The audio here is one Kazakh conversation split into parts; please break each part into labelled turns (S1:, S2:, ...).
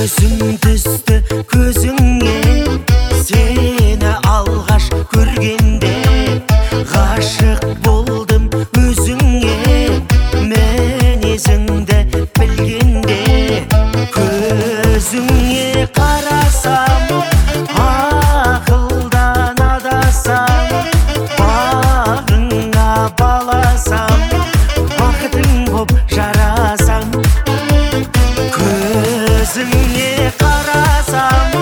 S1: Көзім түсті көзіңе, сені алғаш көргенде ғашық болдым өзіңе, мінезіңді білгенде. Көзіңе қарасам, ақылдан адасам, бағыңа баласам, бақытың боп жарасам. Көзіңе қарасам,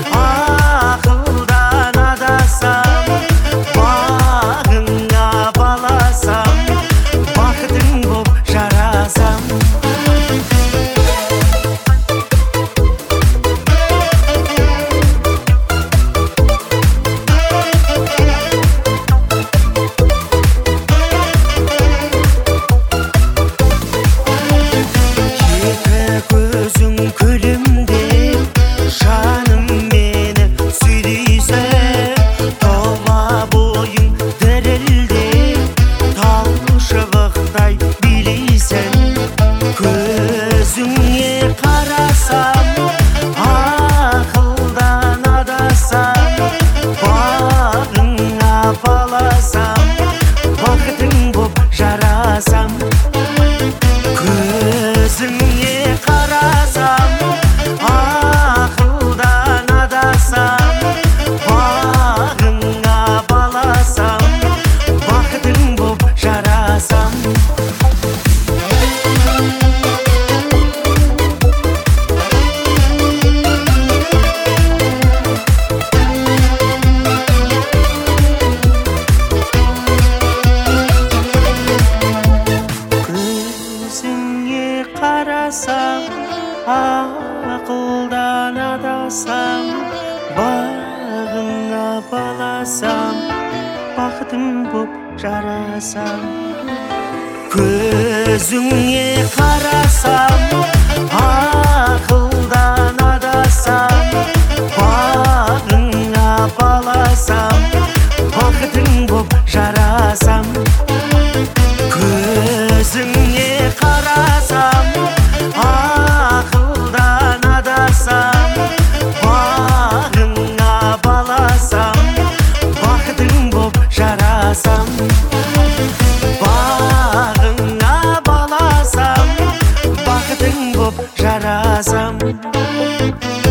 S1: ақылдан адасам, бағыңа баласам, бақытың боп жарасам. Көзің күлімдеп, жаным мені сүйдейсі, тола бойың дірілдеп, тал шыбықтай билейсің. Көзіңе қарасам, ақылдан адасам, бағыңа баласам, бақытың боп жарасам. Көзіңе қарасам, ақылдан адасам, бағыңа баласам, бақытың боп жарасам. Көзіңе қарасам, ақылдан адасам, бағыңа баласам, бақытың боп жарасам. Көзіңе қарасам, ақылдан адасам, бағыңа баласам, бақытың боп жарасам. Көзіңе қарасам, ақылдан адасам, бағыңа баласам, бақытың боп жарасам. Бағыңа баласам, бақытың боп жарасам.